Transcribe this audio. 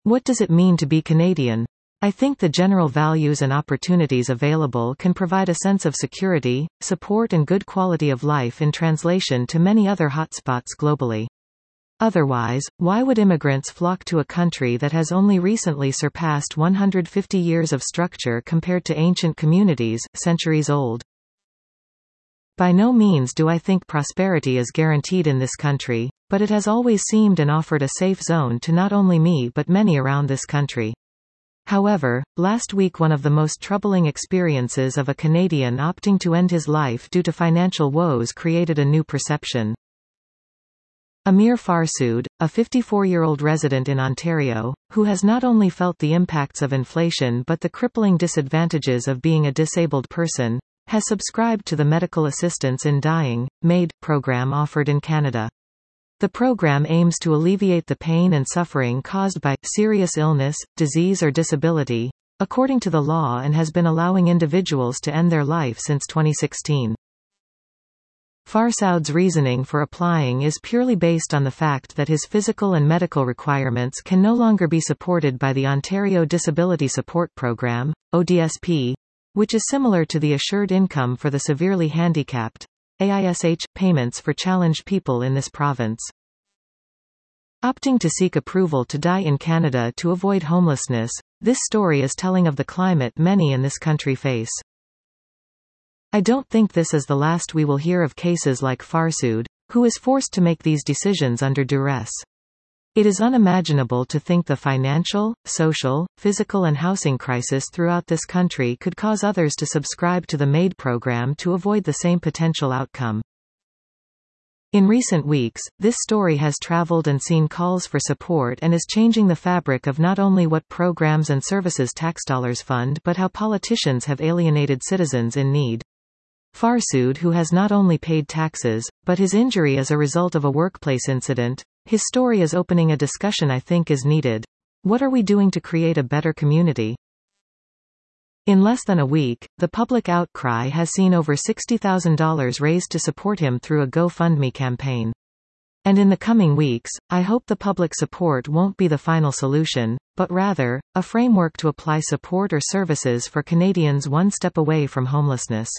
What does it mean to be Canadian? I think the general values and opportunities available can provide a sense of security, support and good quality of life in translation to many other hotspots globally. Otherwise, why would immigrants flock to a country that has only recently surpassed 150 years of structure compared to ancient communities, centuries old? By no means do I think prosperity is guaranteed in this country, but it has always seemed and offered a safe zone to not only me but many around this country. However, last week one of the most troubling experiences of a Canadian opting to end his life due to financial woes created a new perception. Amir Farsood, a 54-year-old resident in Ontario, who has not only felt the impacts of inflation but the crippling disadvantages of being a disabled person, has subscribed to the Medical Assistance in Dying, MAID, program offered in Canada. The program aims to alleviate the pain and suffering caused by serious illness, disease or disability, according to the law, and has been allowing individuals to end their life since 2016. Farsood's reasoning for applying is purely based on the fact that his physical and medical requirements can no longer be supported by the Ontario Disability Support Program, ODSP, which is similar to the Assured Income for the Severely Handicapped, AISH, payments for challenged people in this province. Opting to seek approval to die in Canada to avoid homelessness, this story is telling of the climate many in this country face. I don't think this is the last we will hear of cases like Farsood, who is forced to make these decisions under duress. It is unimaginable to think the financial, social, physical and housing crisis throughout this country could cause others to subscribe to the MAID program to avoid the same potential outcome. In recent weeks, this story has traveled and seen calls for support and is changing the fabric of not only what programs and services tax dollars fund but how politicians have alienated citizens in need. Farsood, who has not only paid taxes, but his injury as a result of a workplace incident, his story is opening a discussion I think is needed. What are we doing to create a better community? In less than a week, the public outcry has seen over $60,000 raised to support him through a GoFundMe campaign. And in the coming weeks, I hope the public support won't be the final solution, but rather, a framework to apply support or services for Canadians one step away from homelessness.